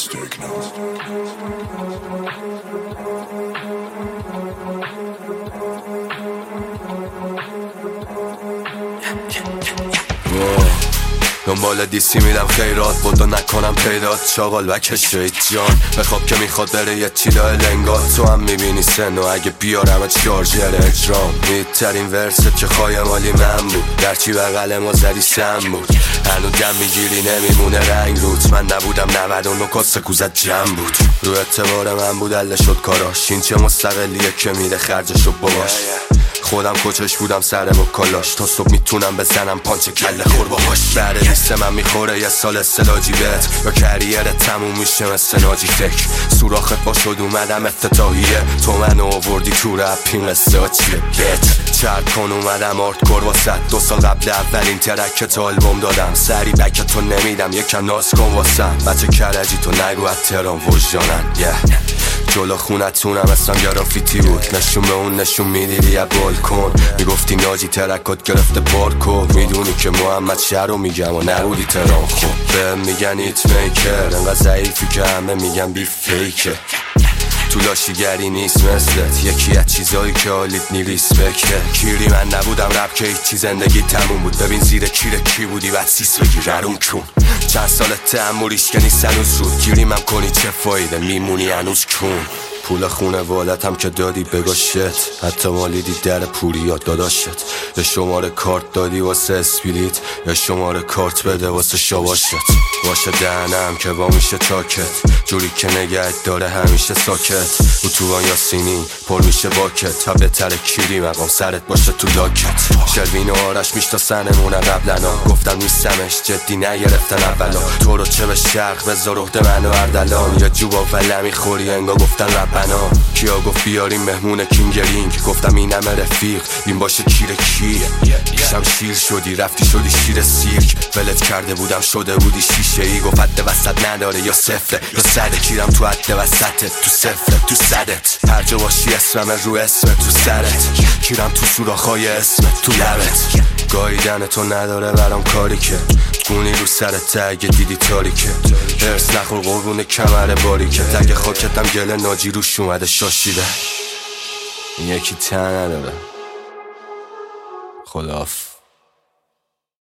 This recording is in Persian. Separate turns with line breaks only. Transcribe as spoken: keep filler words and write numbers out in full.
notes, take notes.
دنبال دیسی میدم خیرات بودو نکنم پیدات چاقال و کشید جان بخواب که میخواد بره یه چیلا لنگات تو هم میبینی سن و اگه بیارم چارجر اجرام میترین ورست که خایمالی من بود درچی بغل ما زدی سم بود هنو دم میگیری نمیمونه رنگ روت من نبودم نود و نکات سکوزت جمع بود رو اعتبار من بود اله شد کاراش این چه مستقلیه که میده خرجشو باباش خودم کچش بودم سرم و کالاش تا صبح میتونم بزنم پانچ کله خور باهاش بعد لیست من میخوره یه سال استلاجی بهت یا کریر تموم میشه مثل ناجی تک سوراخت با شد اومدم افتتاحیه تو منو آوردی تو رپین قصه چیه بت چرد کن اومدم آردکور واسد دو سال قبل اولین ترک تا آلبوم دادم سری بک تو نمیدم یکم ناز کن واسم بچه کرجی تو نگو از تهران وجدانن yeah. جلو خونتونم اصلا گرافیتی بود نشون به اون نشون میدیدی یه بالکن میگفتی ناجی ترکات گرفته بارکو میدونی که محمد شهر رو میگم و نبودی تران خوب به میگن ایت میکر انقدر ضعیفی که همه میگن بی فیکه تو لاشیگری نیست مثلت یکی از چیزایی که حالیت نیریس بکه کیری من نبودم رب که هیچی زندگی تموم بود ببین زیر کیر کی بودی بعد سیس بگی ررون کن چند سال تحملیش که نیست هنوز رود گیری من کنی چه فایده میمونی هنوز کن پول خونه والتم که دادی بگا شت حتی مالیدی در پوری یاد داداشت به شماره کارت دادی واسه اسپیریت به شماره کارت بده واسه شواشت باشه دهنم که با میشه چاکت جوری که نگهت داره همیشه ساکت اتوبان یا سینی پر میشه باکت تا بهتره کیری مقام سرت باشه تو لاکت شروین و آرش میشتا سنمونه قبلنا گفتم نیستمش جدی نگرفتن اولا تو رو چه به شرق بذار عهده من و اردلان یا جوبا ولمی خوری انگا گفتن ربنا کیا گفت بیاریم مهمون کینگرینگ گفتم اینم رفیق این باشه کیر کیه پیشم شیر شدی رفتی شدی شیر سیرک ولت کرده بودم شده بودی شیشه ای گفت حد وسط نداره یا صفره یا صده کیرم تو حد وسطت تو صفره تو صدت هر جا باشی اسمم رو اسمت تو سرت کیرم تو سوراخای اسمت تو لبت گاییدن تو نداره برام کاری که گونی رو سرت اگه دیدی تاریکه هرس نخور قربون کمر باریکه تگ خاکتم گله ناجی روش اومده شاشیده این یکی ته نداره خداحافظ.